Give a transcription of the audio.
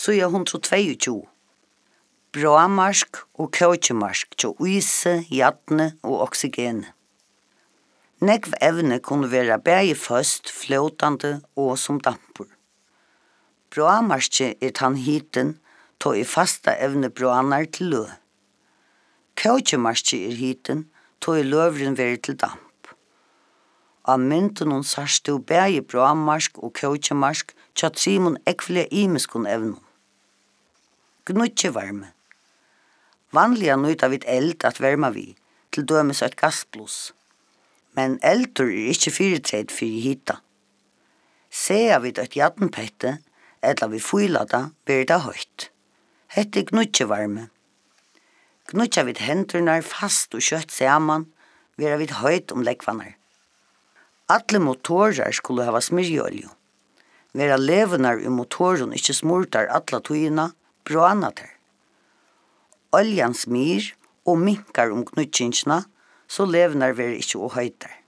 så er 122. Bråmarsk og kautjumarsk til yse, jatne og oksygen. Nekv evne kunne være bægi først, flåtande og som dampur. Bråmarske er tann hiten, to i fasta evne bråanar til lø. Kautjumarske er hiten, to i løvren veri til damp. Av mynten sarstu bægi bråmarsk og kautjumarsk tja trimon ekvile imiskun evnum. Gnutjevarme. Vanliga nøyta vid eld at verma vi, til dømes et gassblås. Men eldur er ikkje fyrirtreid fyrir hita. Sea vid et jatnpette, eller vi fuilada, blir det høyt. Hette gnutjevarme. Gnutja vid hendurnar fast og kjøtt saman, vera vid høyt lekvanar. Alle motorer skulle hava smyrjolju. Vera levenar i motoren ikkje smurtar alla tøyina, bråanater. Oljan smyr og minkar gnutjinsna, så levenar vera ikkje og høytar.